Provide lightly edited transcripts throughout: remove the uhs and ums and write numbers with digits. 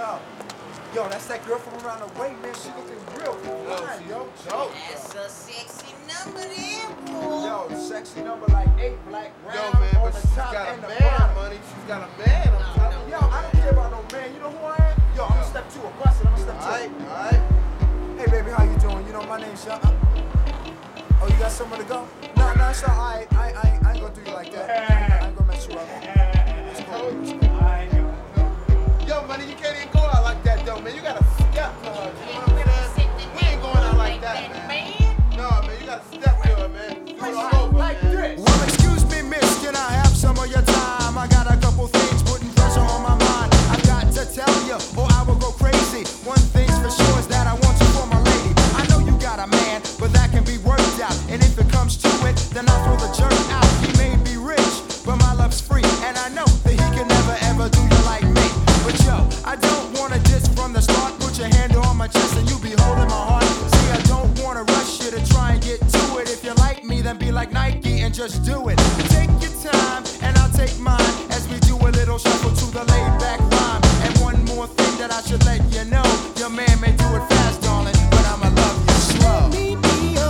Yo, yo, that's that girl from around the way, man. She looking real fine, yo. Dope. That's a sexy number there, boy. Yo, sexy number like 8 black round Yo, man, on but the she's top got and a the man, bottom. money. She's got a man. I'm telling you. Yo, I don't care about no man. You know who I am? Yo, I'm gonna step to a bust it. I'm gonna step to Alright. Hey, baby, how you doing? You know, my name's Sean. Oh, you got somewhere to go? No, it's all right. I ain't gonna do you like that. I ain't gonna mess you up. It's cool. It's cool. Yo, money, you can't even go out like that, though, man. You gotta step to her. You know what I'm saying? We ain't going out like that, man. No, man, you gotta step to her, man. Do it all over, Like man. this. Well, excuse me, miss, can I have some of your time? I got a couple things putting pressure on my mind. I've got to tell you, or I will go crazy. One thing's for sure is that I want you for my lady. I know you got a man, but that can be worked out. And if it comes to it, then I'll throw the jerk out. He may be rich, but my love's free. And I know that he can never ever do you like me. But yo, I don't wanna diss from the start. Put your hand on my chest and you be holding my heart. See, I don't wanna rush you to try and get to it. If you like me, then be like Nike and just do it. Take your time and I'll take mine as we do a little shuffle to the laid back rhyme. And one more thing that I should let you know, your man may do it fast, darling, but I'ma love you slow. Love you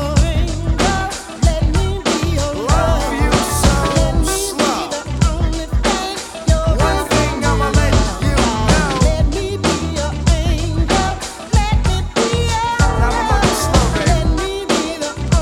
so slow. One thing I'ma let you know. Now I'ma love you slow, baby.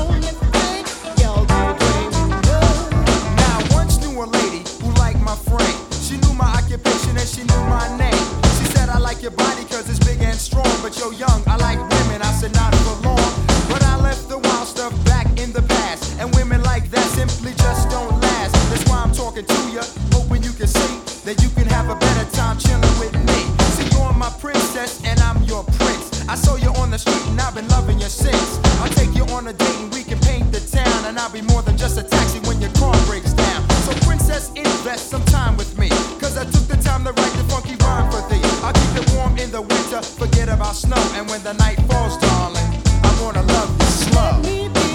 Now once knew a lady who liked my frame. She knew my occupation and she knew my name. She said I like your body cause it's big and strong, but you're young, I like women. I said not for long, but I left the wild stuff back in the past. And women like that simply just don't last. That's why I'm talking to you, hoping you can see that you can have a better time chilling with me. See, you're my princess and I'm your prince. I saw you on the street and I've been loving you since. I'll take you on a date and we can paint the town. And I'll be more than just a taxi when your car breaks down. So princess, invest some time with me, cause I took the time to write the funky rhyme for thee. I'll keep it warm in the winter, forget about snow. And when the night falls, darling, I wanna love you slow. Love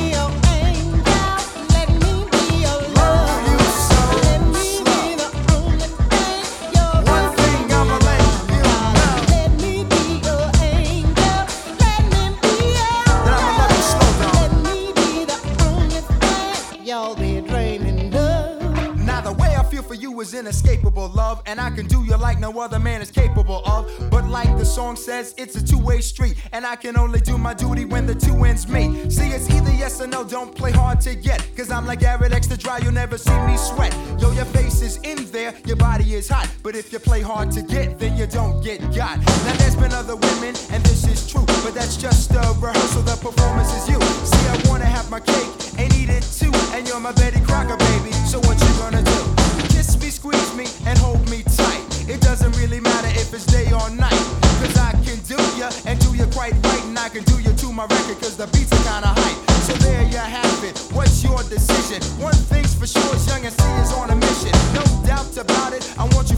you so slow. One thing I'ma let you know, that I'ma love you slow, darling. You'll be draining love. Now the way I feel for you is inescapable, love. And I can do you like no other man is capable of. But like the song says, it's a two-way street. And I can only do my duty when the two ends meet. See, it's either yes or no, don't play hard to get. Cause I'm like Arid Extra Dry, you'll never see me sweat. Yo, your face is in there, your body is hot. But if you play hard to get, then you don't get got. Now there's been other women, and this is true. But that's just a rehearsal, the performance is you. See, I wanna have my cake and eat it too. And you're my Betty Crocker, baby, so what you gonna do? Kiss me, squeeze me, and hold me tight. It doesn't really matter if it's day or night, cause I can do ya and do ya quite right. And I can do ya to my record cause the beats are kinda hype. So there you have it, what's your decision? One thing's for sure is Young and C is on a mission. No doubt about it, I want you